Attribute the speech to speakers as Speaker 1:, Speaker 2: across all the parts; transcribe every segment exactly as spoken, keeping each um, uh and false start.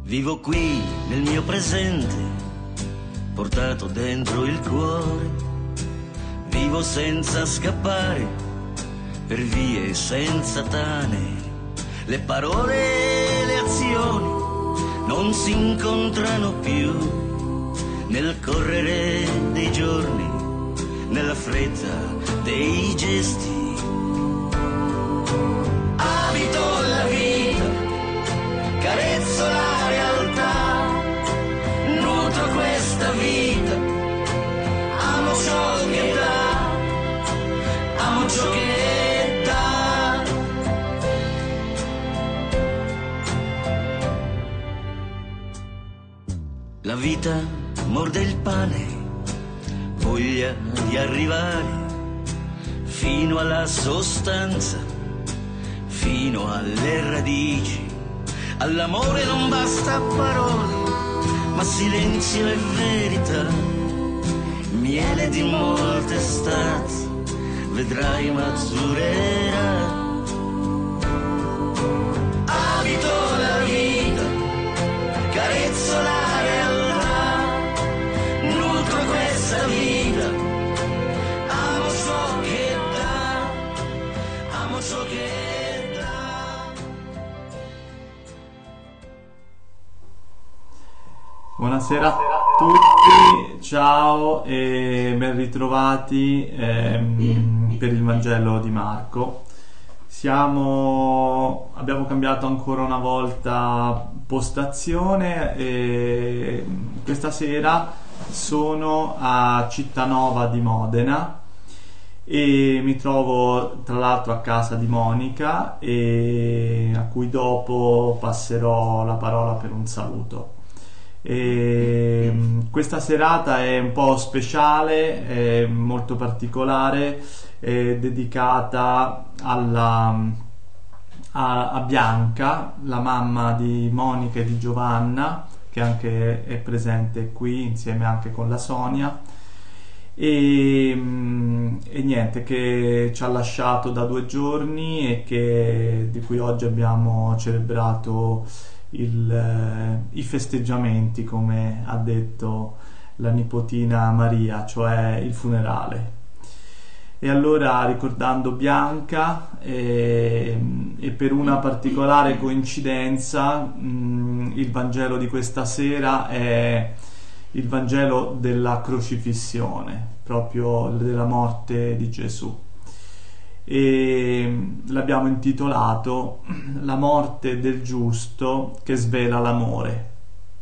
Speaker 1: Vivo qui nel mio presente, portato dentro il cuore. Vivo senza scappare, per vie senza tane. Le parole e le azioni non si incontrano più nel correre dei giorni, nella fretta dei gesti. Abito la vita, carezzo la realtà, nutro questa vita, amo ciò che dà, amo ciò che dà. La vita morde il pane, voglia di arrivare fino alla sostanza, fino alle radici. All'amore non basta parole, ma silenzio e verità. Miele di molte stati, vedrai maturerà. Abito la vita, carezzo la realtà, nutro questa vita, amo ciò che dà, amo ciò che dà.
Speaker 2: Buonasera a tutti, ciao e ben ritrovati ehm, per il Vangelo di Marco. Siamo, abbiamo cambiato ancora una volta postazione e questa sera sono a Cittanova di Modena e mi trovo tra l'altro a casa di Monica, e a cui dopo passerò la parola per un saluto. E questa serata è un po' speciale, è molto particolare, è dedicata alla, a, a Bianca, la mamma di Monica e di Giovanna, che anche è presente qui insieme anche con la Sonia, e, e niente, che ci ha lasciato da due giorni e che, di cui oggi abbiamo celebrato Il, eh, i festeggiamenti, come ha detto la nipotina Maria, cioè il funerale. E allora, ricordando Bianca e, e per una particolare coincidenza, mh, il Vangelo di questa sera è il Vangelo della crocifissione, proprio della morte di Gesù, e l'abbiamo intitolato La morte del giusto che svela l'amore.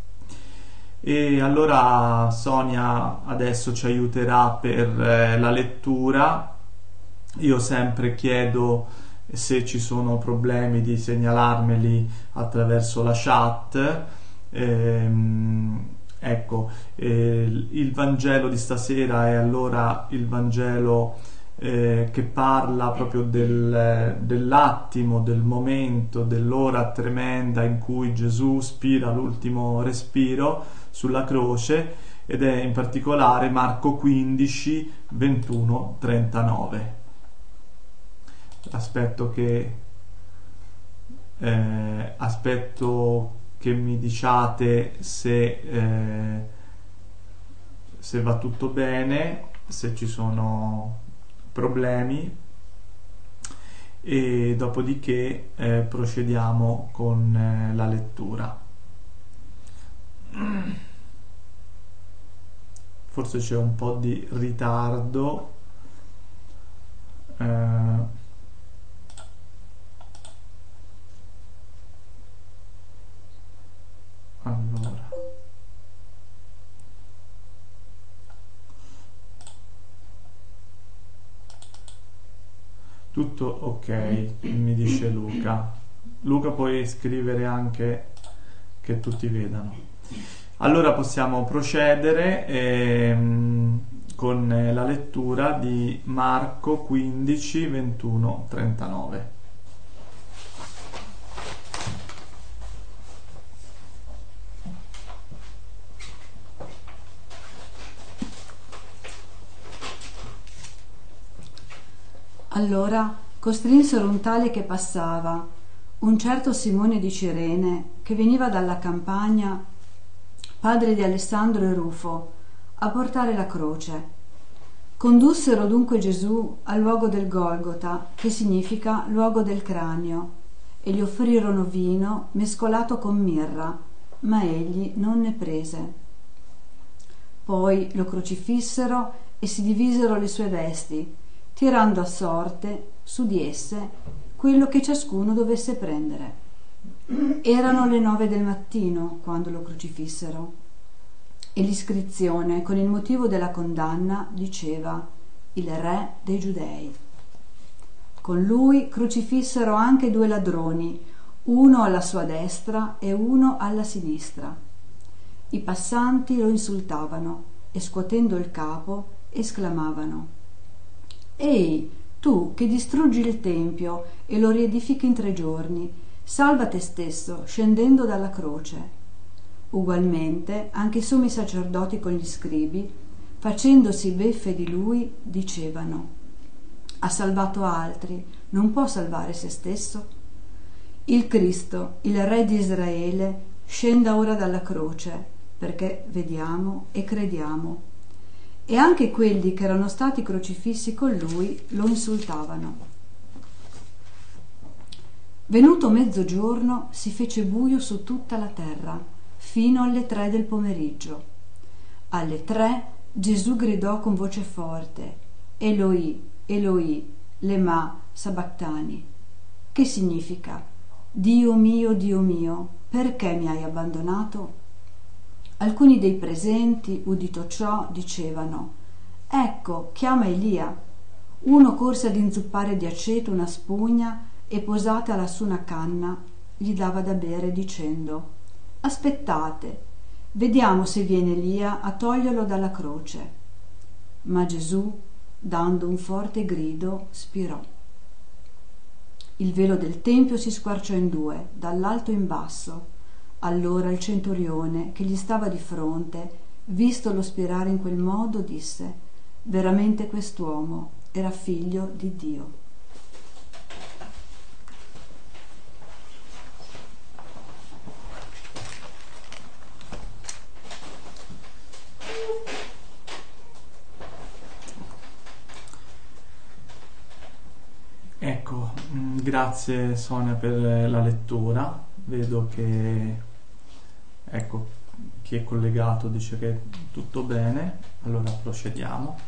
Speaker 2: E allora Sonia adesso ci aiuterà per eh, la lettura. Io sempre chiedo, se ci sono problemi, di segnalarmeli attraverso la chat. Ehm, ecco, eh, il Vangelo di stasera è allora il Vangelo Eh, che parla proprio del, dell'attimo, del momento, dell'ora tremenda in cui Gesù spira l'ultimo respiro sulla croce, ed è in particolare Marco quindici, ventuno, trentanove. Aspetto che eh, aspetto che mi diciate se eh, se va tutto bene, se ci sono problemi, e dopodiché eh, procediamo con eh, la lettura. Forse c'è un po' di ritardo. Eh, allora tutto ok, mi dice Luca. Luca, puoi scrivere anche che tutti vedano. Allora possiamo procedere ehm, con la lettura di Marco quindici, ventuno, trentanove.
Speaker 3: Allora costrinsero un tale che passava, un certo Simone di Cirene, che veniva dalla campagna, padre di Alessandro e Rufo, a portare la croce. Condussero dunque Gesù al luogo del Golgota, che significa luogo del cranio, e gli offrirono vino mescolato con mirra, ma egli non ne prese. Poi lo crocifissero e si divisero le sue vesti, tirando a sorte su di esse quello che ciascuno dovesse prendere. Erano le nove del mattino quando lo crocifissero, e l'iscrizione con il motivo della condanna diceva: il re dei Giudei. Con lui crocifissero anche due ladroni, uno alla sua destra e uno alla sinistra. I passanti lo insultavano e, scuotendo il capo, esclamavano: «Ehi, tu che distruggi il tempio e lo riedifichi in tre giorni, salva te stesso scendendo dalla croce». Ugualmente anche i sommi sacerdoti con gli scribi, facendosi beffe di lui, dicevano: «Ha salvato altri, non può salvare se stesso?» Il Cristo, il Re di Israele, scenda ora dalla croce, perché vediamo e crediamo. E anche quelli che erano stati crocifissi con lui lo insultavano. Venuto mezzogiorno si fece buio su tutta la terra, fino alle tre del pomeriggio. Alle tre Gesù gridò con voce forte: «Eloi, Eloi, lema sabachthani», che significa: «Dio mio, Dio mio, perché mi hai abbandonato?» Alcuni dei presenti, udito ciò, dicevano: «Ecco, chiama Elia». Uno corse ad inzuppare di aceto una spugna e, posatala su una canna, gli dava da bere dicendo: «Aspettate, vediamo se viene Elia a toglierlo dalla croce». Ma Gesù, dando un forte grido, spirò. Il velo del tempio si squarciò in due, dall'alto in basso. Allora il centurione che gli stava di fronte, vistolo spirare in quel modo, disse: «Veramente quest'uomo era figlio di Dio».
Speaker 2: Ecco, grazie Sonia per la lettura. Vedo che, ecco, chi è collegato dice che è tutto bene, allora procediamo.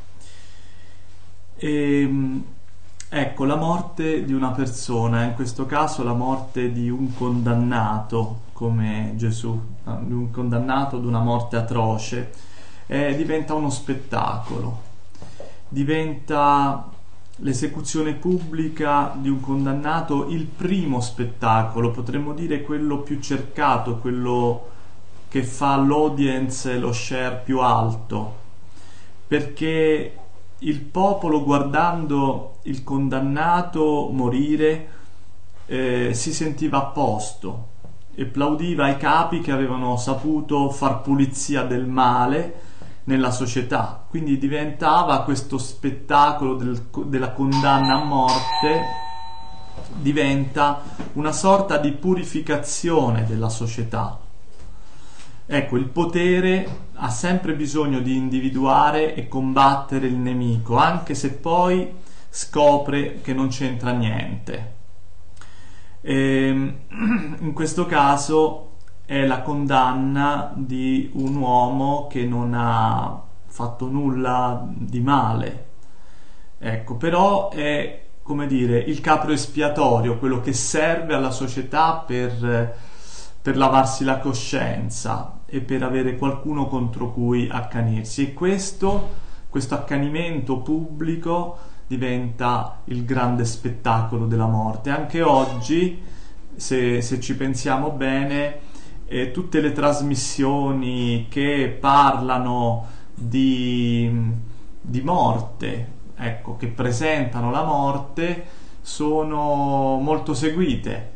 Speaker 2: E, ecco, la morte di una persona, in questo caso la morte di un condannato come Gesù, di un condannato ad una morte atroce, eh, diventa uno spettacolo, diventa l'esecuzione pubblica di un condannato il primo spettacolo, potremmo dire quello più cercato, quello che fa l'audience, lo share più alto, perché il popolo, guardando il condannato morire, eh, si sentiva a posto e plaudiva ai capi che avevano saputo far pulizia del male nella società. Quindi diventava questo spettacolo del, della condanna a morte, diventa una sorta di purificazione della società. Ecco, il potere ha sempre bisogno di individuare e combattere il nemico, anche se poi scopre che non c'entra niente. E, in questo caso è la condanna di un uomo che non ha fatto nulla di male. Ecco, però è, come dire, il capro espiatorio, quello che serve alla società per, per lavarsi la coscienza e per avere qualcuno contro cui accanirsi. E questo, questo accanimento pubblico diventa il grande spettacolo della morte. Anche oggi, se, se ci pensiamo bene, E tutte le trasmissioni che parlano di, di morte, ecco, che presentano la morte, sono molto seguite.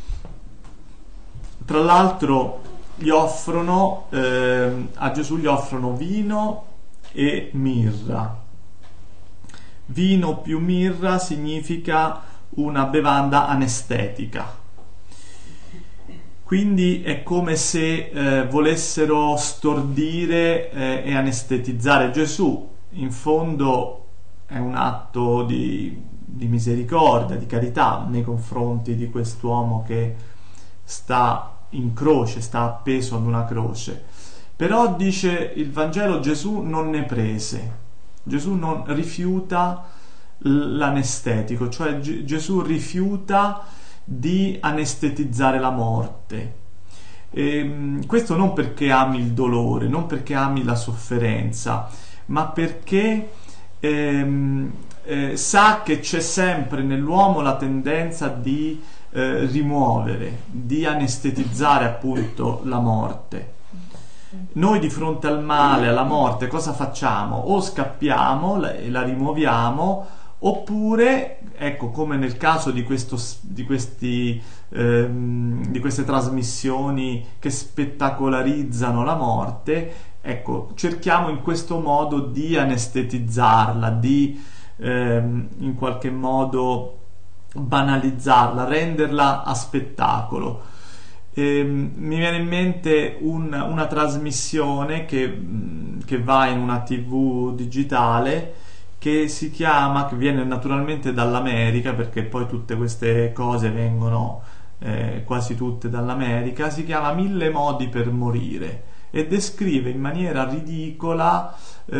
Speaker 2: Tra l'altro gli offrono, eh, a Gesù gli offrono vino e mirra. Vino più mirra significa una bevanda anestetica. quindi è come se eh, volessero stordire eh, e anestetizzare Gesù. In fondo è un atto di, di misericordia, di carità nei confronti di quest'uomo che sta in croce, sta appeso ad una croce. Però dice il Vangelo, Gesù non ne prese, Gesù non rifiuta l'anestetico, cioè G- Gesù rifiuta di anestetizzare la morte. E, questo non perché ami il dolore, non perché ami la sofferenza, ma perché ehm, eh, sa che c'è sempre nell'uomo la tendenza di eh, rimuovere, di anestetizzare appunto la morte. Noi di fronte al male, alla morte, cosa facciamo? O scappiamo e la, la rimuoviamo, oppure, ecco, come nel caso di, questo, di, questi, ehm, di queste trasmissioni che spettacolarizzano la morte, ecco, cerchiamo in questo modo di anestetizzarla, di ehm, in qualche modo banalizzarla, renderla a spettacolo. E, mi viene in mente un, una trasmissione che, che va in una tivù digitale, che si chiama, che viene naturalmente dall'America, perché poi tutte queste cose vengono eh, quasi tutte dall'America, si chiama Mille modi per morire e descrive in maniera ridicola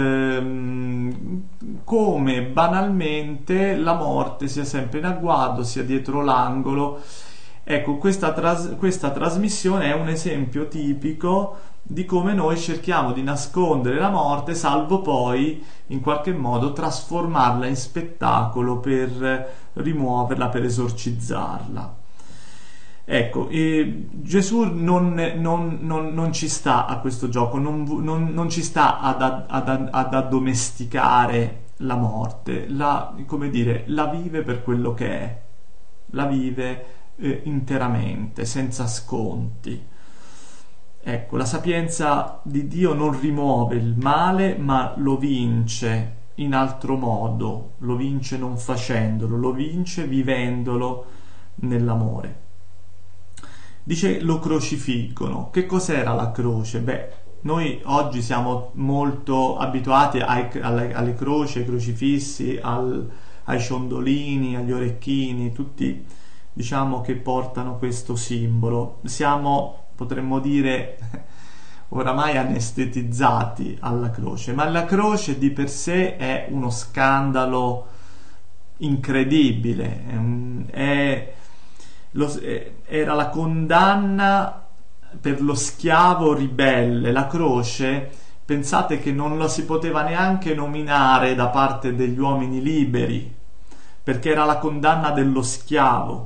Speaker 2: ehm, come banalmente la morte sia sempre in agguato, sia dietro l'angolo. Ecco, questa, tras- questa trasmissione è un esempio tipico di come noi cerchiamo di nascondere la morte, salvo poi in qualche modo trasformarla in spettacolo per rimuoverla, per esorcizzarla. Ecco, e Gesù non, non, non, non ci sta a questo gioco, non, non, non ci sta ad, ad, ad addomesticare la morte, la, come dire, la vive per quello che è, la vive eh, interamente, senza sconti. Ecco, la sapienza di Dio non rimuove il male, ma lo vince in altro modo, lo vince non facendolo, lo vince vivendolo nell'amore. Dice lo crocifiggono. Che cos'era la croce? Beh, noi oggi siamo molto abituati ai, alle, alle croci, ai crocifissi, al, ai ciondolini, agli orecchini, tutti diciamo che portano questo simbolo. Siamo, potremmo dire, oramai anestetizzati alla croce, ma la croce di per sé è uno scandalo incredibile, è, un, è Lo, era la condanna per lo schiavo ribelle. La croce, pensate che non la si poteva neanche nominare da parte degli uomini liberi, perché era la condanna dello schiavo,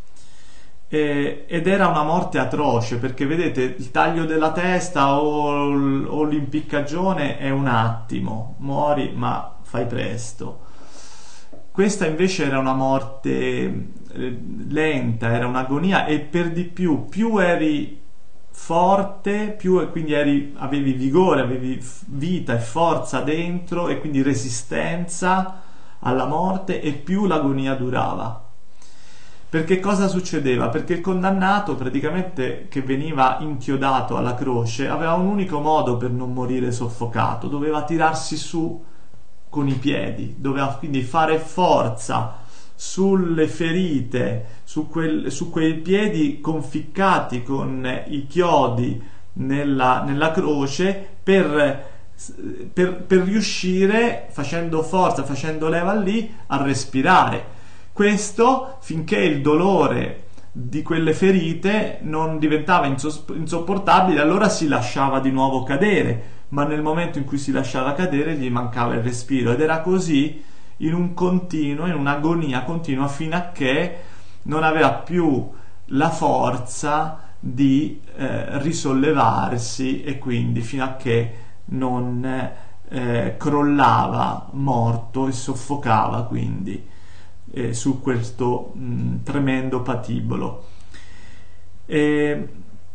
Speaker 2: e, ed era una morte atroce, perché vedete, il taglio della testa o, o l'impiccagione è un attimo, muori ma fai presto. Questa invece era una morte eh, lenta, era un'agonia, e per di più, più eri forte, più e quindi eri, avevi vigore, avevi vita e forza dentro, e quindi resistenza alla morte, e più l'agonia durava. Perché cosa succedeva? Perché il condannato, praticamente, che veniva inchiodato alla croce, aveva un unico modo per non morire soffocato: doveva tirarsi su con i piedi, doveva quindi fare forza sulle ferite, su, quel, su quei piedi conficcati con i chiodi nella, nella croce, per, per, per riuscire, facendo forza, facendo leva lì, a respirare. Questo finché il dolore di quelle ferite non diventava insopportabile, allora si lasciava di nuovo cadere, ma nel momento in cui si lasciava cadere gli mancava il respiro, ed era così in un continuo, in un'agonia continua, fino a che non aveva più la forza di eh, risollevarsi, e quindi fino a che non eh, crollava morto e soffocava quindi eh, su questo mh, tremendo patibolo. E,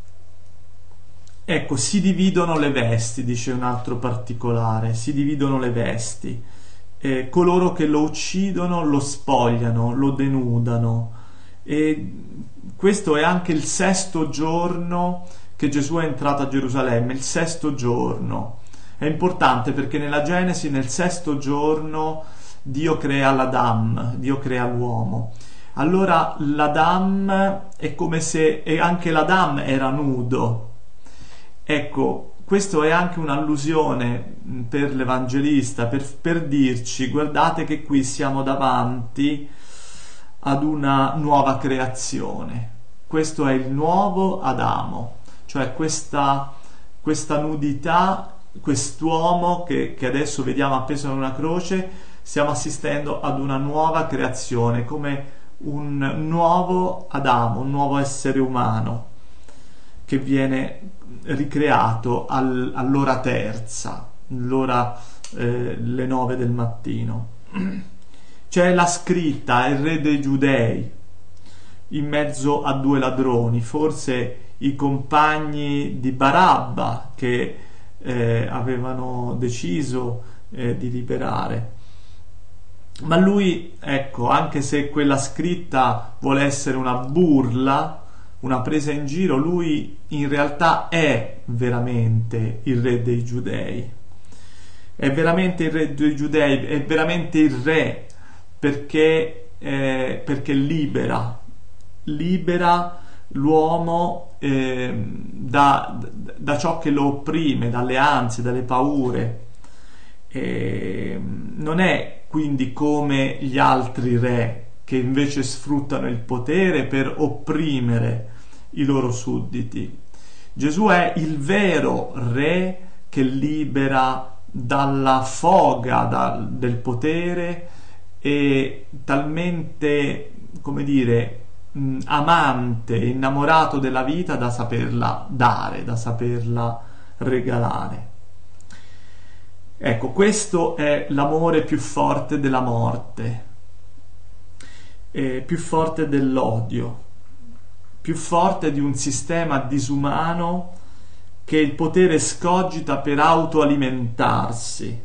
Speaker 2: ecco, si dividono le vesti, dice un altro particolare, si dividono le vesti. Eh, coloro che lo uccidono lo spogliano, lo denudano, E questo è anche il sesto giorno che Gesù è entrato a Gerusalemme, il sesto giorno. È importante perché nella Genesi, nel sesto giorno, Dio crea l'Adam, Dio crea l'uomo. Allora l'Adam è come se e anche l'Adam era nudo. Ecco, questo è anche un'allusione per l'Evangelista, per, per dirci: guardate che qui siamo davanti ad una nuova creazione. Questo è il nuovo Adamo, cioè questa, questa nudità, quest'uomo che, che adesso vediamo appeso a una croce. Stiamo assistendo ad una nuova creazione, come un nuovo Adamo, un nuovo essere umano che viene ricreato al, all'ora terza, l'ora eh, le nove del mattino. C'è la scritta: il re dei Giudei, in mezzo a due ladroni, forse i compagni di Barabba che eh, avevano deciso eh, di liberare. Ma lui, ecco, anche se quella scritta vuole essere una burla, una presa in giro, lui in realtà è veramente il re dei Giudei. È veramente il re dei Giudei, è veramente il re perché, eh, perché libera, libera l'uomo eh, da, da ciò che lo opprime, dalle ansie, dalle paure. E non è quindi come gli altri re che invece sfruttano il potere per opprimere i loro sudditi. Gesù è il vero re che libera dalla foga da, del potere, e talmente, come dire, mh, amante, innamorato della vita da saperla dare, da saperla regalare. Ecco, questo è l'amore più forte della morte, eh, più forte dell'odio, più forte di un sistema disumano che il potere scogita per autoalimentarsi.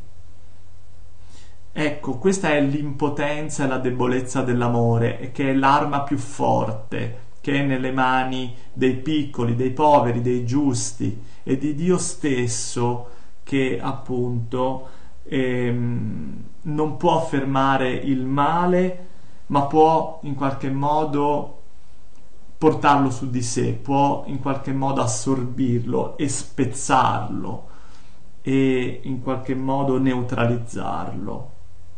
Speaker 2: Ecco, questa è l'impotenza e la debolezza dell'amore, che è l'arma più forte che è nelle mani dei piccoli, dei poveri, dei giusti e di Dio stesso, che appunto ehm, non può fermare il male, ma può in qualche modo portarlo su di sé, può in qualche modo assorbirlo e spezzarlo e in qualche modo neutralizzarlo.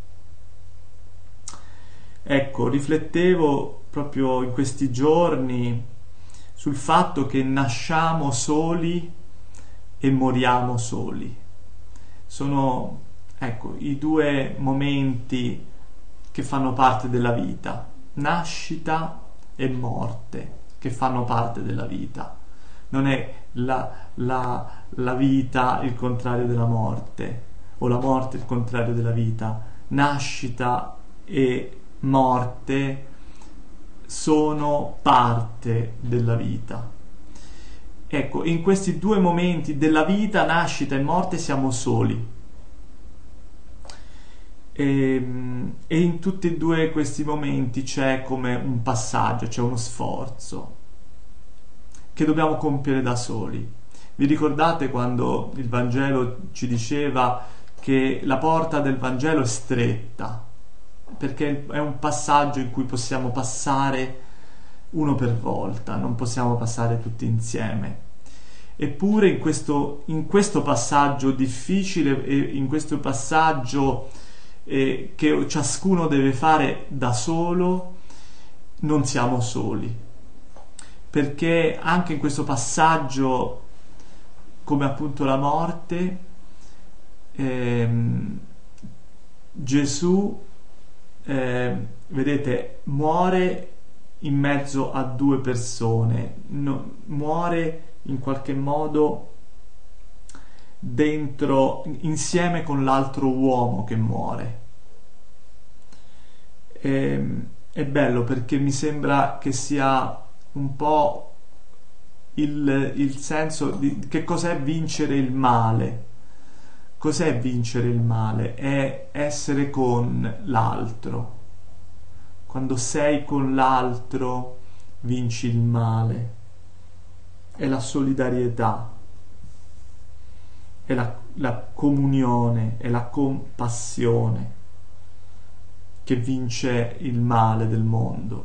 Speaker 2: Ecco, riflettevo proprio in questi giorni sul fatto che nasciamo soli e moriamo soli. Sono, ecco, i due momenti che fanno parte della vita: nascita e morte, che fanno parte della vita. Non è la, la, la vita il contrario della morte, o la morte il contrario della vita. Nascita e morte sono parte della vita. Ecco, in questi due momenti della vita, nascita e morte, siamo soli. E, e in tutti e due questi momenti c'è come un passaggio, c'è uno sforzo che dobbiamo compiere da soli. Vi ricordate quando il Vangelo ci diceva che la porta del Vangelo è stretta, perché è un passaggio in cui possiamo passare uno per volta, non possiamo passare tutti insieme. Eppure in questo, in questo passaggio difficile, e in questo passaggio eh, che ciascuno deve fare da solo, non siamo soli, perché anche in questo passaggio, come appunto la morte, ehm, Gesù eh, vedete, muore in mezzo a due persone, no, muore in qualche modo dentro, insieme con l'altro uomo che muore. E, è bello perché mi sembra che sia un po' il, il senso di che cos'è vincere il male. Cos'è vincere il male? È essere con l'altro. Quando sei con l'altro vinci il male, è la solidarietà, è la, la comunione, è la compassione che vince il male del mondo.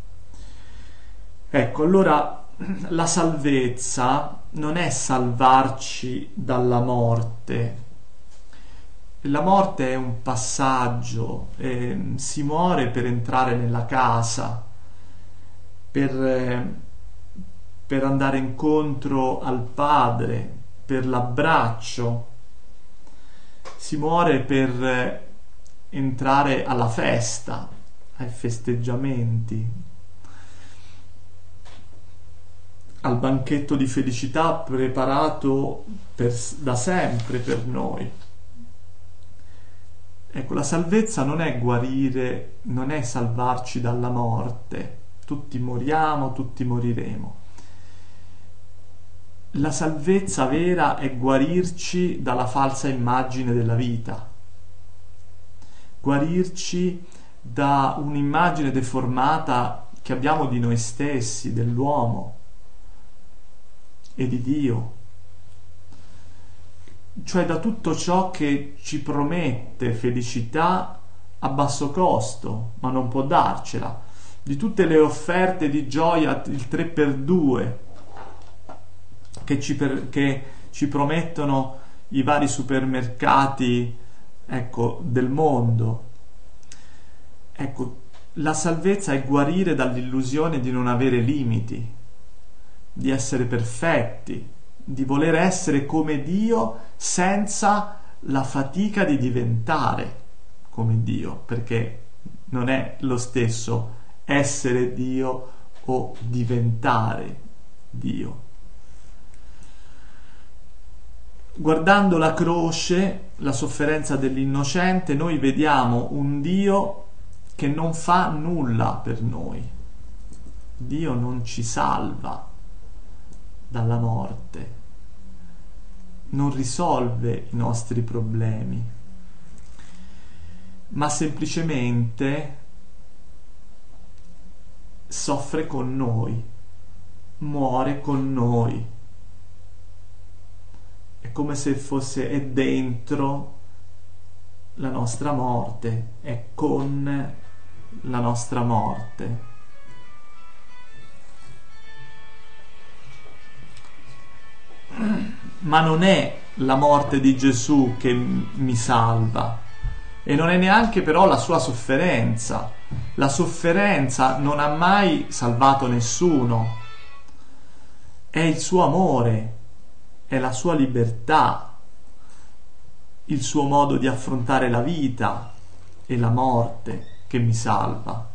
Speaker 2: Ecco, allora la salvezza non è salvarci dalla morte. La morte è un passaggio, eh, si muore per entrare nella casa, per, eh, per andare incontro al Padre, per l'abbraccio, si muore per eh, entrare alla festa, ai festeggiamenti, al banchetto di felicità preparato per, da sempre per noi. Ecco, la salvezza non è guarire, non è salvarci dalla morte. Tutti moriamo, tutti moriremo. La salvezza vera è guarirci dalla falsa immagine della vita, guarirci da un'immagine deformata che abbiamo di noi stessi, dell'uomo e di Dio. Cioè da tutto ciò che ci promette felicità a basso costo, ma non può darcela, di tutte le offerte di gioia, il tre per due, che ci, per, che ci promettono i vari supermercati, ecco, del mondo. Ecco, la salvezza è guarire dall'illusione di non avere limiti, di essere perfetti, di voler essere come Dio senza la fatica di diventare come Dio, perché non è lo stesso essere Dio o diventare Dio. Guardando la croce, la sofferenza dell'innocente, noi vediamo un Dio che non fa nulla per noi. Dio non ci salva dalla morte, non risolve i nostri problemi, ma semplicemente soffre con noi, muore con noi. È come se fosse, è dentro la nostra morte, è con la nostra morte. Ma non è la morte di Gesù che mi salva, e non è neanche però la sua sofferenza. La sofferenza non ha mai salvato nessuno, è il suo amore, è la sua libertà, il suo modo di affrontare la vita e la morte che mi salva,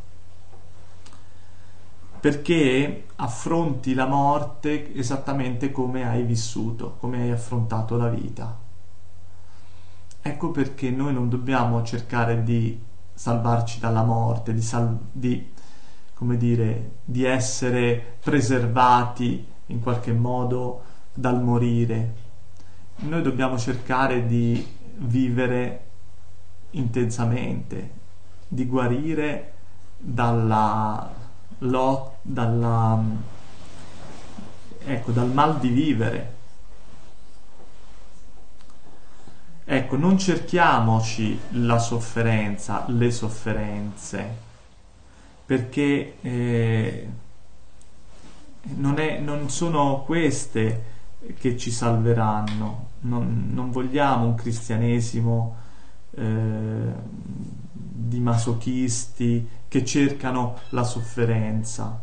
Speaker 2: perché affronti la morte esattamente come hai vissuto, come hai affrontato la vita. Ecco perché noi non dobbiamo cercare di salvarci dalla morte, di, sal- di, come dire, di essere preservati in qualche modo dal morire. Noi dobbiamo cercare di vivere intensamente, di guarire dalla, lo, dalla, ecco, dal mal di vivere. Ecco, non cerchiamoci la sofferenza, le sofferenze, perché eh, non, è, non sono queste che ci salveranno. Non, non vogliamo un cristianesimo eh, di masochisti che cercano la sofferenza.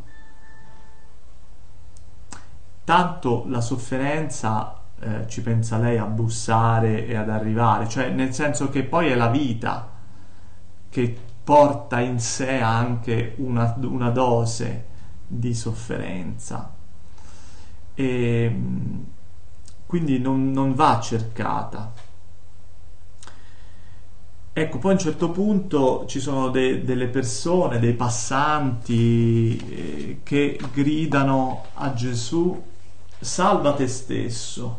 Speaker 2: Tanto la sofferenza eh, ci pensa lei a bussare e ad arrivare, cioè nel senso che poi è la vita che porta in sé anche una, una dose di sofferenza, e quindi non, non va cercata. Ecco, poi a un certo punto ci sono de, delle persone, dei passanti eh, che gridano a Gesù: salva te stesso.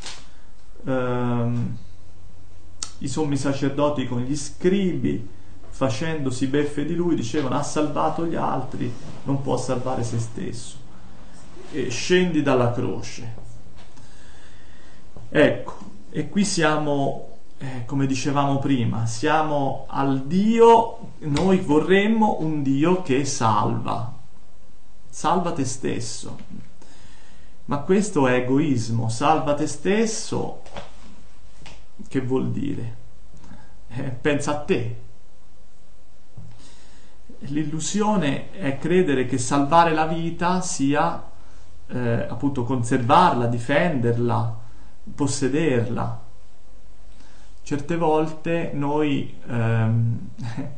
Speaker 2: Um, i sommi sacerdoti con gli scribi facendosi beffe di lui, dicevano: ha salvato gli altri, non può salvare se stesso. E scendi dalla croce. Ecco, e qui siamo, eh, come dicevamo prima, siamo al Dio, noi vorremmo un Dio che salva. Salva te stesso. Ma questo è egoismo. Salva te stesso, che vuol dire? Eh, pensa a te. L'illusione è credere che salvare la vita sia eh, appunto conservarla, difenderla, possederla. Certe volte noi ehm,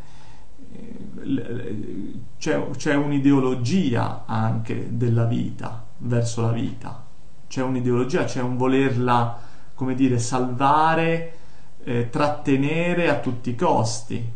Speaker 2: c'è, c'è un'ideologia anche della vita, verso la vita, c'è un'ideologia, c'è un volerla, come dire, salvare, eh, trattenere a tutti i costi.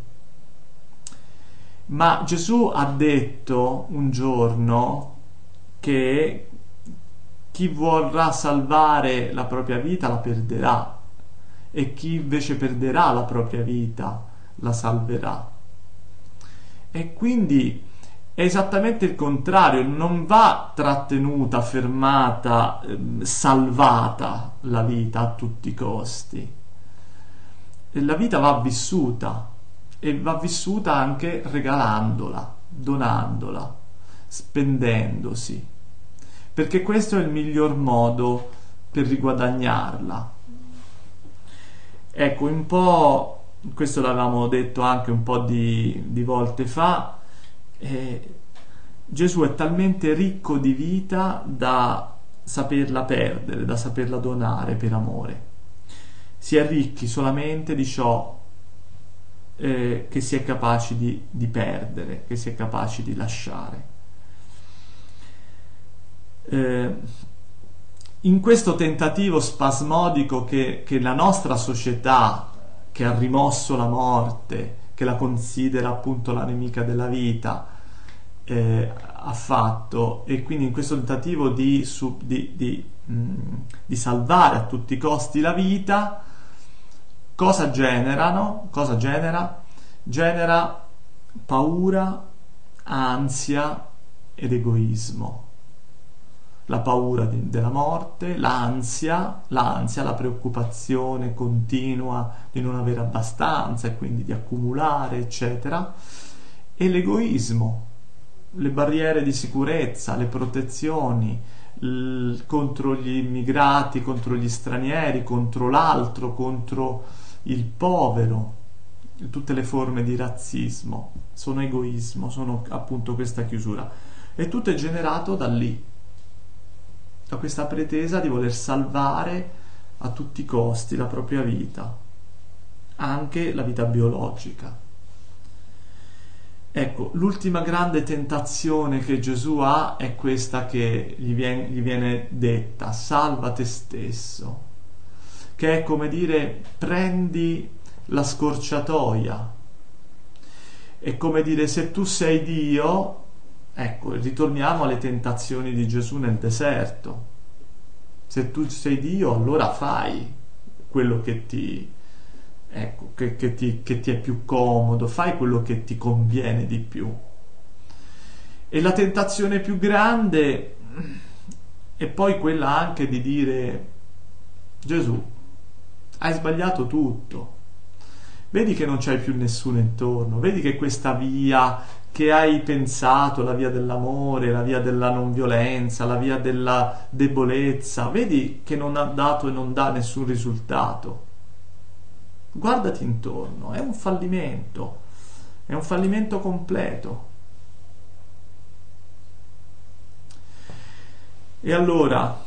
Speaker 2: Ma Gesù ha detto un giorno che chi vorrà salvare la propria vita la perderà, e chi invece perderà la propria vita la salverà. E quindi è esattamente il contrario, non va trattenuta, fermata, eh, salvata la vita a tutti i costi. E la vita va vissuta, e va vissuta anche regalandola, donandola, spendendosi, perché questo è il miglior modo per riguadagnarla. Ecco, un po', questo l'avevamo detto anche un po' di, di volte fa, eh, Gesù è talmente ricco di vita da saperla perdere, da saperla donare per amore. Si è ricchi solamente di ciò eh, che si è capaci di, di perdere, che si è capaci di lasciare. Eh, in questo tentativo spasmodico che, che la nostra società, che ha rimosso la morte, che la considera appunto la nemica della vita, eh, ha fatto, e quindi in questo tentativo di, su, di, di, mh, di salvare a tutti i costi la vita, cosa generano? Cosa genera? Genera paura, ansia ed egoismo. La paura di, della morte, l'ansia, l'ansia, la preoccupazione continua di non avere abbastanza e quindi di accumulare, eccetera, e l'egoismo, le barriere di sicurezza, le protezioni l- contro gli immigrati, contro gli stranieri, contro l'altro, contro il povero, tutte le forme di razzismo sono egoismo, sono appunto questa chiusura, e tutto è generato da lì, da questa pretesa di voler salvare a tutti i costi la propria vita, anche la vita biologica. Ecco, l'ultima grande tentazione che Gesù ha è questa che gli viene, gli viene detta: salva te stesso, che è come dire prendi la scorciatoia, è come dire se tu sei Dio. Ecco, ritorniamo alle tentazioni di Gesù nel deserto. Se tu sei Dio, allora fai quello che ti, ecco, che, che, ti, che ti è più comodo, fai quello che ti conviene di più. E la tentazione più grande è poi quella anche di dire: Gesù, hai sbagliato tutto, vedi che non c'hai più nessuno intorno, vedi che questa via che hai pensato, la via dell'amore, la via della non violenza, la via della debolezza, vedi che non ha dato e non dà nessun risultato. Guardati intorno, è un fallimento, è un fallimento completo. E allora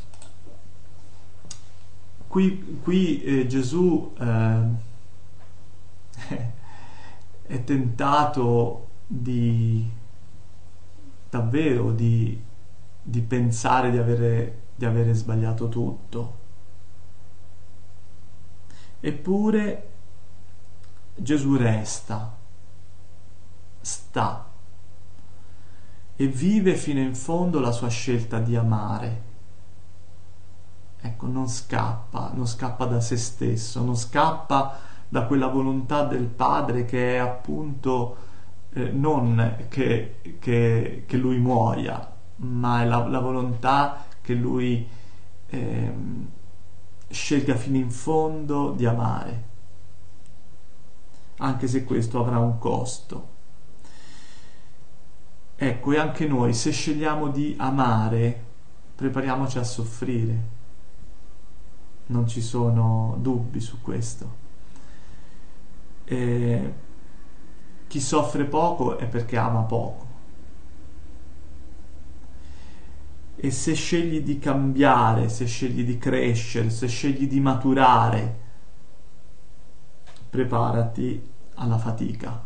Speaker 2: qui, qui eh, Gesù eh, è tentato di davvero di, di pensare di avere, di avere sbagliato tutto. Eppure Gesù resta, sta e vive fino in fondo la sua scelta di amare. Ecco, non scappa, non scappa da se stesso, non scappa da quella volontà del Padre che è appunto eh, non che, che, che lui muoia, ma è la, la volontà che lui eh, scelga fino in fondo di amare, anche se questo avrà un costo. Ecco, e anche noi, se scegliamo di amare, prepariamoci a soffrire. Non ci sono dubbi su questo. E chi soffre poco è perché ama poco. E se scegli di cambiare, se scegli di crescere, se scegli di maturare, preparati alla fatica.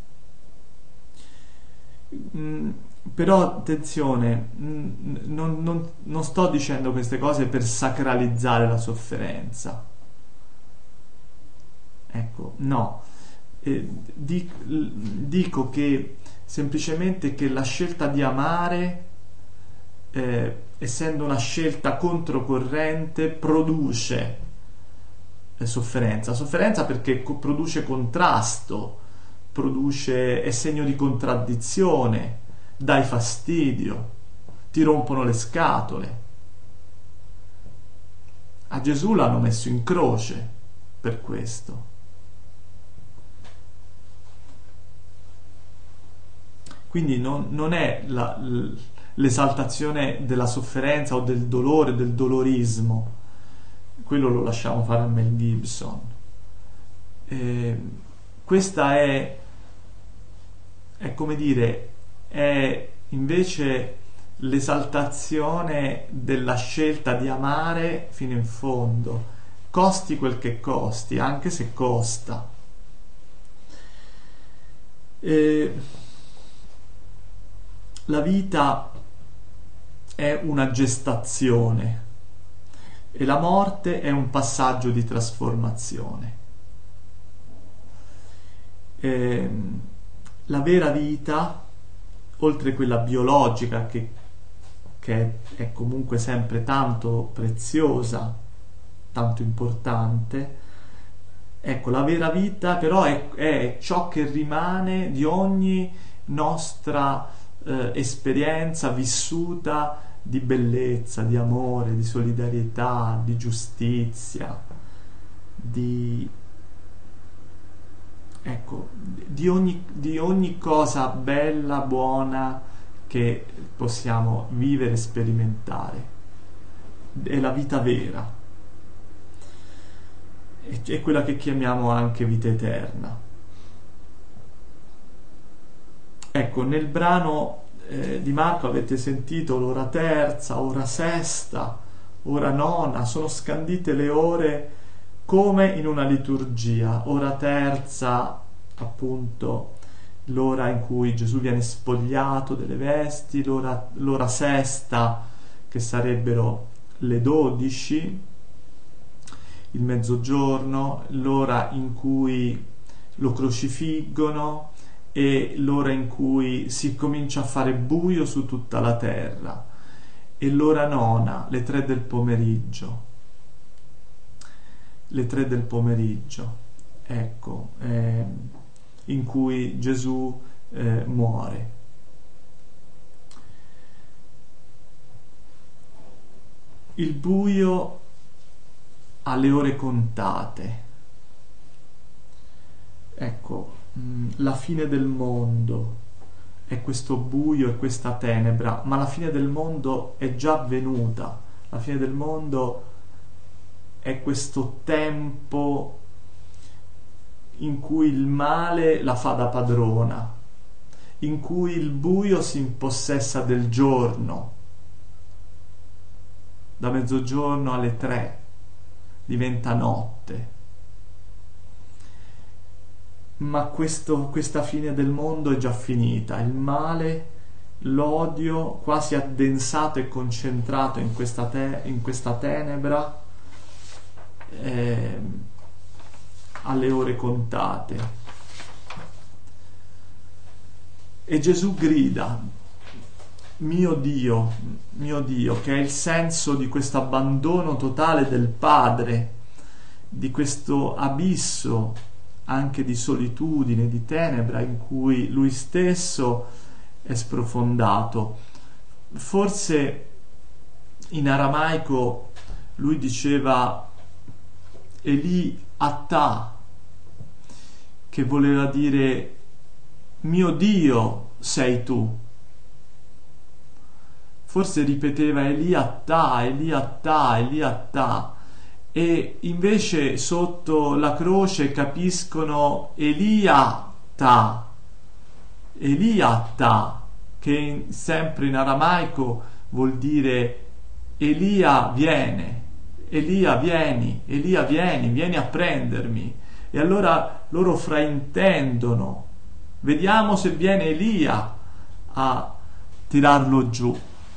Speaker 2: Mm, però attenzione, mm, non, non, non sto dicendo queste cose per sacralizzare la sofferenza. Ecco, no. Eh, dic, dico che semplicemente che la scelta di amare, eh, essendo una scelta controcorrente, produce eh, sofferenza. Sofferenza perché co- produce contrasto, produce, è segno di contraddizione, dai fastidio, ti rompono le scatole. A Gesù l'hanno messo in croce per questo. Quindi non, non è la, l'esaltazione della sofferenza o del dolore, del dolorismo. Quello lo lasciamo fare a Mel Gibson. Eh, questa è è come dire, è invece l'esaltazione della scelta di amare fino in fondo, costi quel che costi, anche se costa. E la vita è una gestazione e la morte è un passaggio di trasformazione. E la vera vita, oltre quella biologica che, che è comunque sempre tanto preziosa, tanto importante, ecco, la vera vita però è, è ciò che rimane di ogni nostra eh, esperienza vissuta di bellezza, di amore, di solidarietà, di giustizia, di ecco, di ogni, di ogni cosa bella, buona che possiamo vivere e sperimentare. È la vita vera. È quella che chiamiamo anche vita eterna. Ecco, nel brano eh, di Marco avete sentito l'ora terza, ora sesta, ora nona, sono scandite le ore come in una liturgia. Ora terza, appunto, l'ora in cui Gesù viene spogliato delle vesti, l'ora, l'ora sesta, che sarebbero le dodici, il mezzogiorno, l'ora in cui lo crocifiggono e l'ora in cui si comincia a fare buio su tutta la terra, e l'ora nona, le tre del pomeriggio. Le tre del pomeriggio, ecco, eh, in cui Gesù eh, muore. Il buio ha le ore contate. Ecco, mh, la fine del mondo è questo buio e questa tenebra, ma la fine del mondo è già avvenuta. La fine del mondo è questo tempo in cui il male la fa da padrona, in cui il buio si impossessa del giorno, da mezzogiorno alle tre diventa notte. Ma questo, questa fine del mondo è già finita. Il male, l'odio quasi addensato e concentrato in questa, te, in questa tenebra, Eh, alle ore contate, e Gesù grida: mio Dio, mio Dio, che è il senso di questo abbandono totale del Padre, di questo abisso anche di solitudine, di tenebra in cui lui stesso è sprofondato. Forse in aramaico lui diceva Eli Attah, che voleva dire mio Dio sei tu. Forse ripeteva Eli Attah, Eli Attah, Eli Attah, e invece sotto la croce capiscono Eliata, Eliata, che in, sempre in aramaico vuol dire Elia viene, Elia vieni, Elia vieni, vieni a prendermi. E allora loro fraintendono, vediamo se viene Elia a tirarlo giù.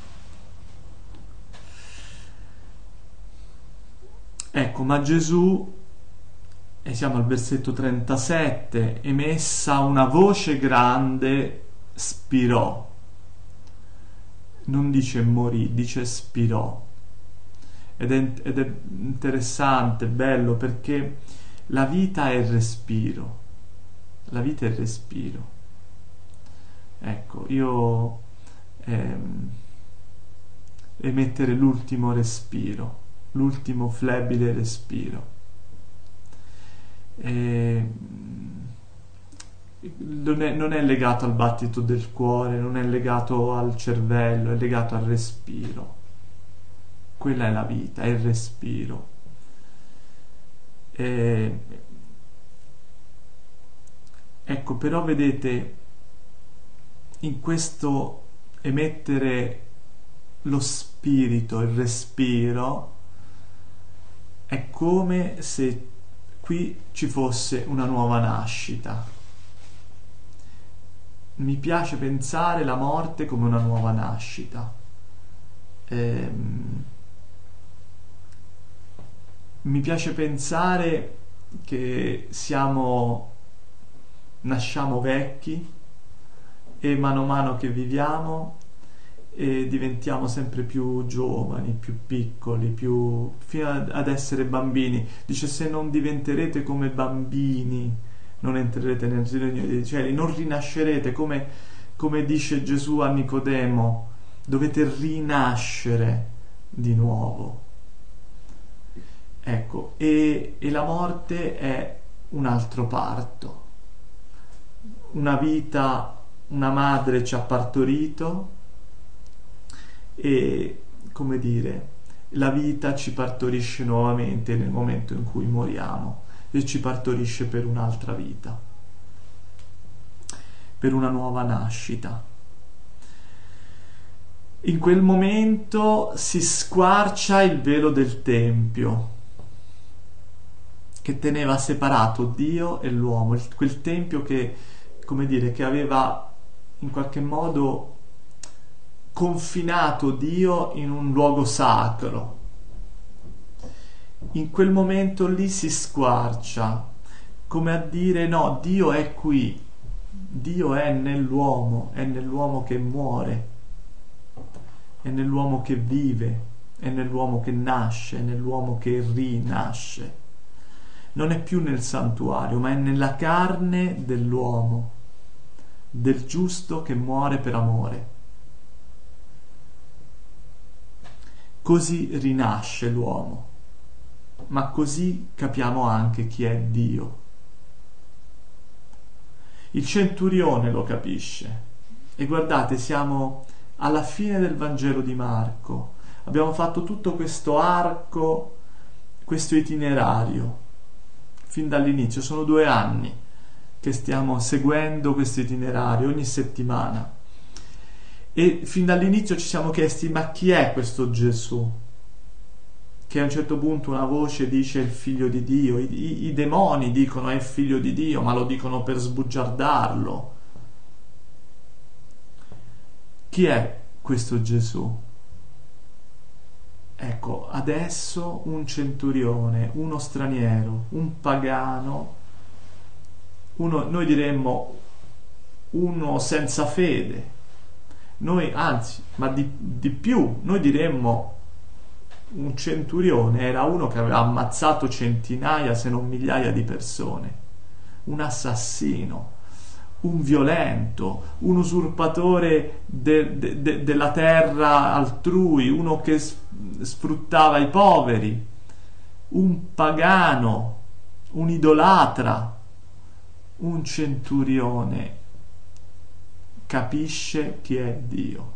Speaker 2: Ecco, ma Gesù, e siamo al versetto trentasette, emessa una voce grande, spirò. Non dice morì, dice spirò. Ed è, ed è interessante, bello, perché la vita è il respiro. La vita è il respiro. Ecco, io ehm, emettere l'ultimo respiro, l'ultimo flebile respiro. E non è, non è legato al battito del cuore, non è legato al cervello, è legato al respiro. Quella è la vita, è il respiro. E ecco, però vedete, in questo emettere lo spirito, il respiro, è come se qui ci fosse una nuova nascita. Mi piace pensare la morte come una nuova nascita. Ehm, mi piace pensare che siamo, nasciamo vecchi e mano a mano che viviamo e diventiamo sempre più giovani, più piccoli, più fino ad essere bambini. Dice: se non diventerete come bambini non entrerete nel regno dei cieli, non rinascerete, come, come dice Gesù a Nicodemo, dovete rinascere di nuovo. Ecco, e, e la morte è un altro parto. Una vita, una madre ci ha partorito e, come dire, la vita ci partorisce nuovamente nel momento in cui moriamo e ci partorisce per un'altra vita, per una nuova nascita. In quel momento si squarcia il velo del tempio che teneva separato Dio e l'uomo, il, quel tempio che, come dire, che aveva in qualche modo confinato Dio in un luogo sacro. In quel momento lì si squarcia, come a dire: no, Dio è qui, Dio è nell'uomo, è nell'uomo che muore, è nell'uomo che vive, è nell'uomo che nasce, è nell'uomo che rinasce. Non è più nel santuario, ma è nella carne dell'uomo, del giusto che muore per amore. Così rinasce l'uomo, ma così capiamo anche chi è Dio. Il centurione lo capisce. E guardate, siamo alla fine del Vangelo di Marco. Abbiamo fatto tutto questo arco, questo itinerario, fin dall'inizio. Sono due anni che stiamo seguendo questo itinerario ogni settimana. E fin dall'inizio ci siamo chiesti: ma chi è questo Gesù? Che a un certo punto una voce dice: il figlio di Dio. I, i, i demoni dicono: è il figlio di Dio, ma lo dicono per sbugiardarlo. Chi è questo Gesù? Ecco, adesso un centurione, uno straniero, un pagano, uno, noi diremmo uno senza fede. Noi, anzi, ma di, di più, noi diremmo un centurione era uno che aveva ammazzato centinaia se non migliaia di persone, un assassino, un violento, un usurpatore de, de, de, della terra altrui, uno che sfruttava i poveri, un pagano, un idolatra. Un centurione capisce chi è Dio.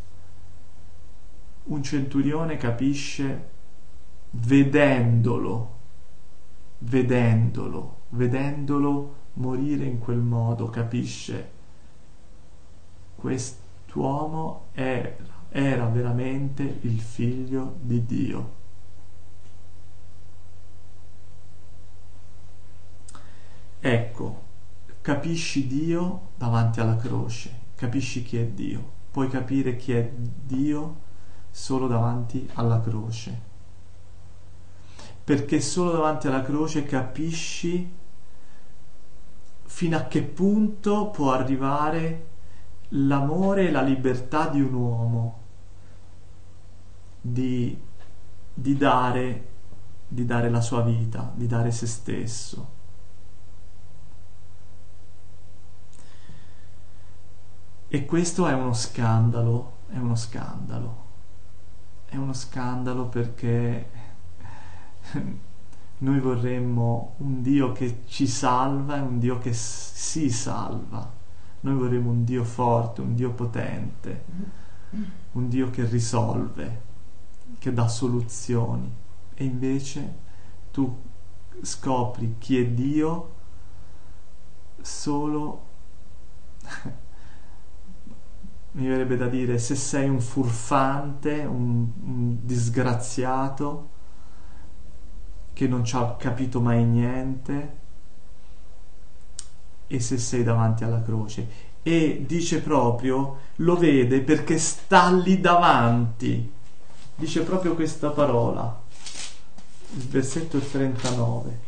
Speaker 2: Un centurione capisce vedendolo, vedendolo, vedendolo morire in quel modo, capisce quest'uomo era, era veramente il figlio di Dio. Ecco, capisci Dio davanti alla croce, capisci chi è Dio, puoi capire chi è Dio solo davanti alla croce, perché solo davanti alla croce capisci fino a che punto può arrivare l'amore e la libertà di un uomo di, di dare, di dare la sua vita, di dare se stesso. E questo è uno scandalo, è uno scandalo, è uno scandalo perché noi vorremmo un Dio che ci salva e un Dio che si salva. Noi vorremmo un Dio forte, un Dio potente, un Dio che risolve, che dà soluzioni. E invece tu scopri chi è Dio solo... mi verrebbe da dire, se sei un furfante, un, un disgraziato che non ci ha capito mai niente, e se sei davanti alla croce. E dice proprio, lo vede perché sta lì davanti, dice proprio questa parola, il versetto trentanove.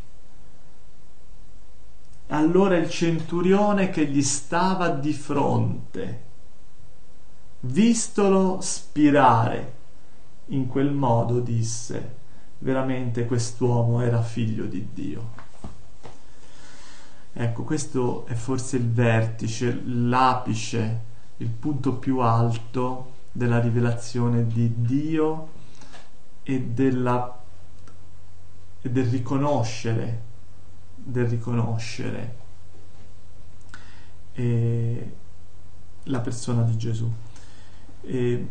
Speaker 2: Allora il centurione che gli stava di fronte, vistolo spirare in quel modo, disse: veramente quest'uomo era figlio di Dio. Ecco, questo è forse il vertice, l'apice, il punto più alto della rivelazione di Dio e della e del riconoscere del riconoscere e la persona di Gesù. E,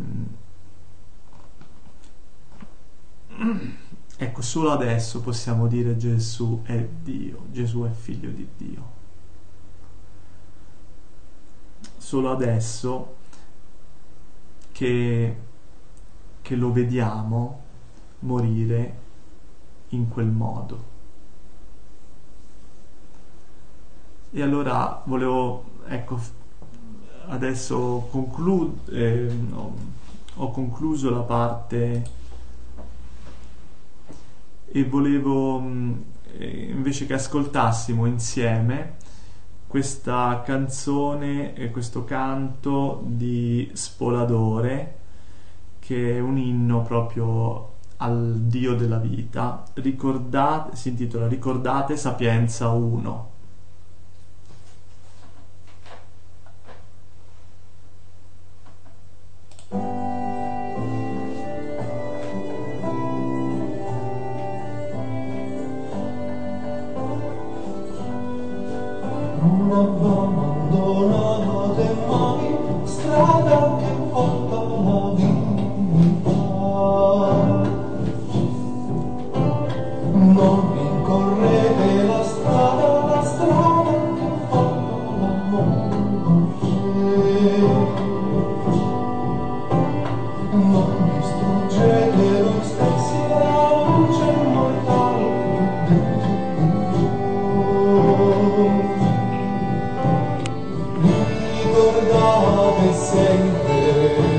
Speaker 2: ecco, solo adesso possiamo dire Gesù è Dio, Gesù è figlio di Dio. Solo adesso che, che lo vediamo morire in quel modo. E allora volevo, ecco, adesso concludo, eh, ho, ho concluso la parte e volevo eh, invece che ascoltassimo insieme questa canzone e questo canto di Spoladore, che è un inno proprio al Dio della vita. Ricordate, si intitola Ricordate Sapienza uno.
Speaker 4: Abbandonate mai strada che porta alla vita, non rincorrete la strada, la strada che porta alla morte, non distruggete voi stessi la luce immortale di Dio. Ricordate sempre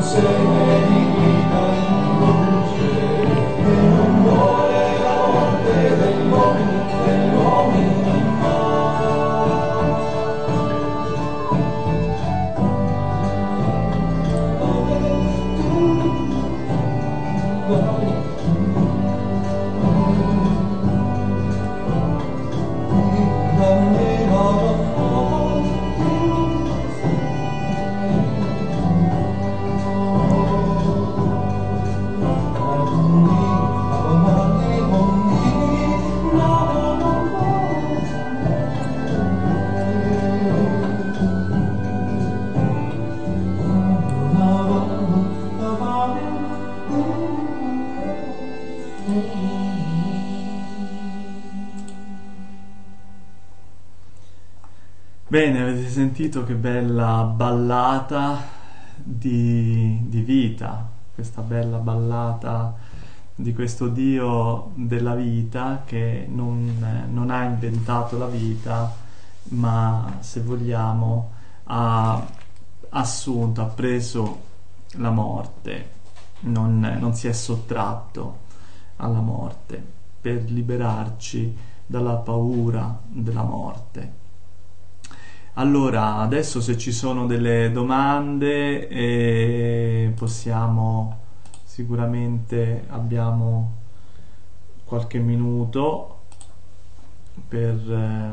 Speaker 2: Bene, avete sentito che bella ballata di, di vita, questa bella ballata di questo Dio della vita che non, non ha inventato la vita, ma se vogliamo ha assunto, ha preso la morte, non, non si è sottratto alla morte per liberarci dalla paura della morte. Allora, adesso se ci sono delle domande eh, possiamo, sicuramente abbiamo qualche minuto per eh,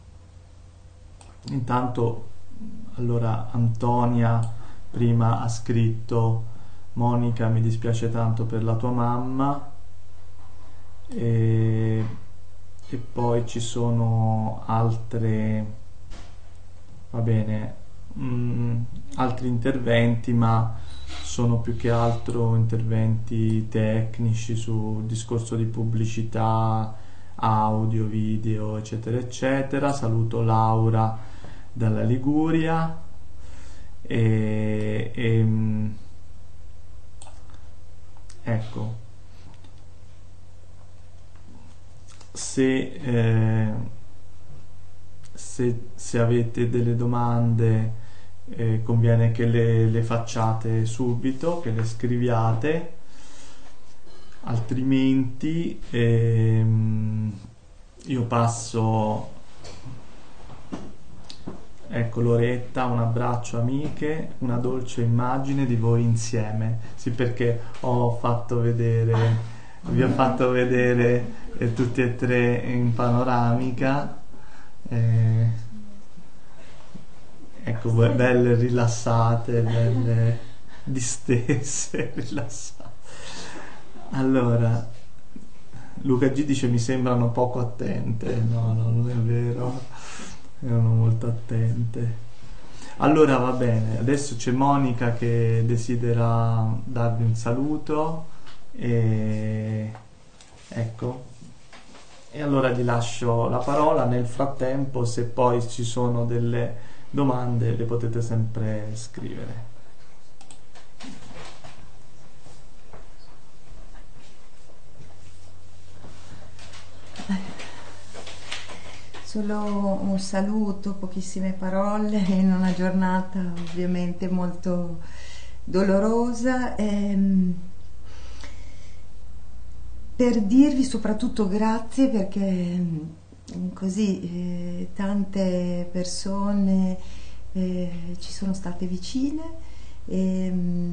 Speaker 2: intanto. Allora, Antonia prima ha scritto: Monica, mi dispiace tanto per la tua mamma, e, e poi ci sono altre, va bene, mh, altri interventi, ma sono più che altro interventi tecnici sul discorso di pubblicità, audio, video, eccetera, eccetera. Saluto Laura dalla Liguria e, e mh, ecco, se eh, Se, se avete delle domande eh, conviene che le, le facciate subito, che le scriviate, altrimenti ehm, io passo. Ecco Loretta, un abbraccio amiche, una dolce immagine di voi insieme. Sì, perché ho fatto vedere, vi ho fatto vedere eh, tutti e tre in panoramica. Eh, ecco, voi belle rilassate, belle distese, rilassate. Allora, Luca G dice: mi sembrano poco attente. No, no, non è vero, erano molto attente. Allora va bene, adesso c'è Monica che desidera darvi un saluto e ecco. E allora gli lascio la parola. Nel frattempo, se poi ci sono delle domande, le potete sempre scrivere.
Speaker 5: Solo un saluto, pochissime parole in una giornata ovviamente molto dolorosa. Ehm, per dirvi soprattutto grazie, perché così eh, tante persone eh, ci sono state vicine e,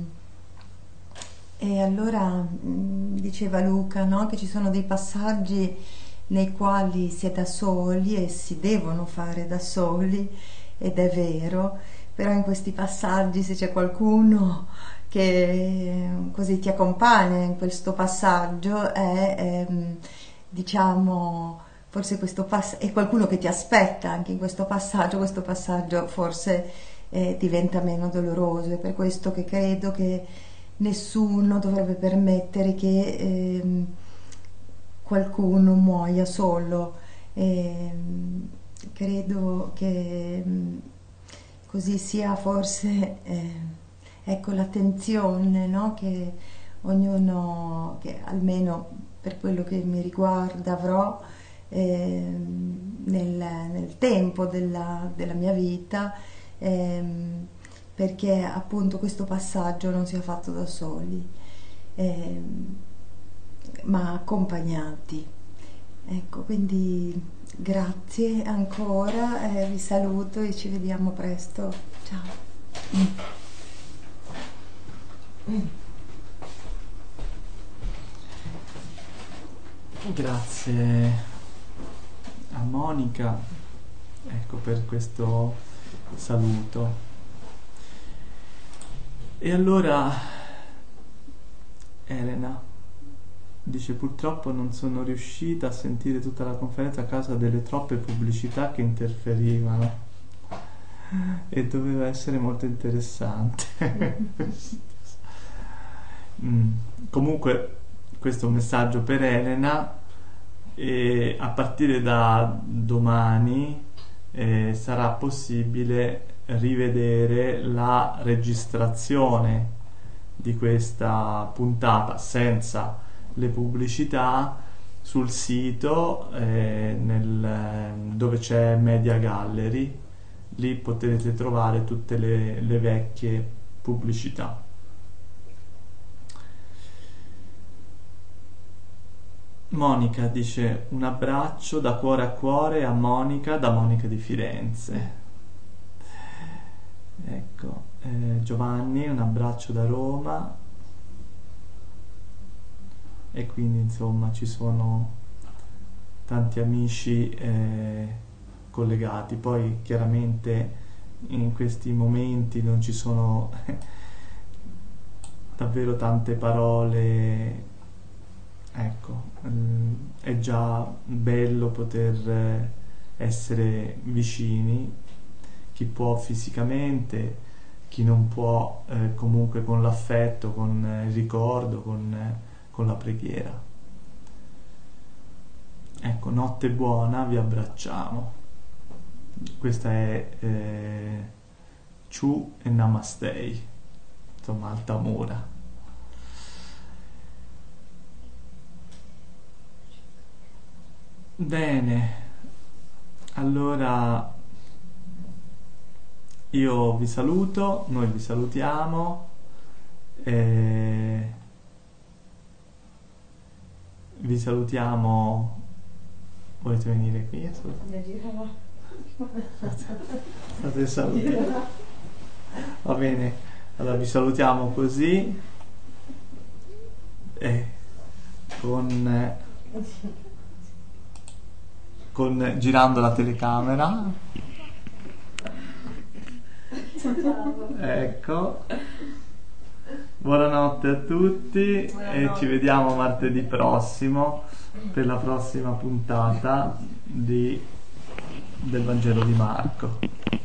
Speaker 5: e allora mh, diceva Luca, no, che ci sono dei passaggi nei quali si è da soli e si devono fare da soli, ed è vero, però in questi passaggi, se c'è qualcuno che così ti accompagna in questo passaggio, è ehm, diciamo forse questo pass- è qualcuno che ti aspetta anche in questo passaggio. Questo passaggio forse eh, diventa meno doloroso. È per questo che credo che nessuno dovrebbe permettere che ehm, qualcuno muoia solo. Ehm, credo che ehm, così sia forse eh, ecco l'attenzione, no? Che ognuno, che almeno per quello che mi riguarda avrò eh, nel, nel tempo della, della mia vita, eh, perché appunto questo passaggio non sia fatto da soli, eh, ma accompagnati. Ecco, quindi grazie ancora, eh, vi saluto e ci vediamo presto. Ciao. Mm. Mm.
Speaker 2: Grazie a Monica, ecco, per questo saluto. E allora Elena dice: purtroppo non sono riuscita a sentire tutta la conferenza a causa delle troppe pubblicità che interferivano e doveva essere molto interessante. mm. Comunque questo è un messaggio per Elena, e a partire da domani eh, sarà possibile rivedere la registrazione di questa puntata senza le pubblicità sul sito, eh, nel, dove c'è Media Gallery. Lì potrete trovare tutte le, le vecchie pubblicità. Monica dice: un abbraccio da cuore a cuore a Monica, da Monica di Firenze. Ecco, eh, Giovanni, un abbraccio da Roma. E quindi insomma ci sono tanti amici eh, collegati. Poi chiaramente in questi momenti non ci sono davvero tante parole. Ecco, è già bello poter essere vicini, chi può fisicamente, chi non può eh, comunque con l'affetto, con il ricordo, con, con la preghiera. Ecco, notte buona, vi abbracciamo. Questa è eh, Chu e Namastei, insomma Altamura. Bene, allora io vi saluto, noi vi salutiamo, e vi salutiamo. Volete venire qui? Fate saluti. Va bene, allora vi salutiamo così, e con con girando la telecamera. Ecco, buonanotte a tutti. Buonanotte. E ci vediamo martedì prossimo per la prossima puntata di, del Vangelo di Marco.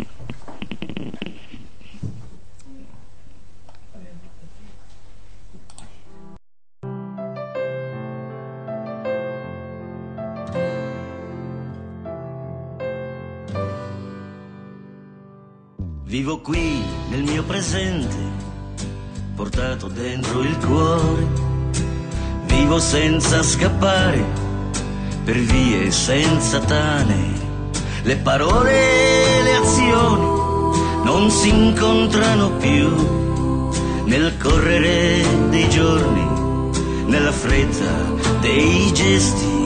Speaker 1: Vivo qui nel mio presente, portato dentro il cuore. Vivo senza scappare, per vie senza tane. Le parole e le azioni non si incontrano più nel correre dei giorni, nella fretta dei gesti.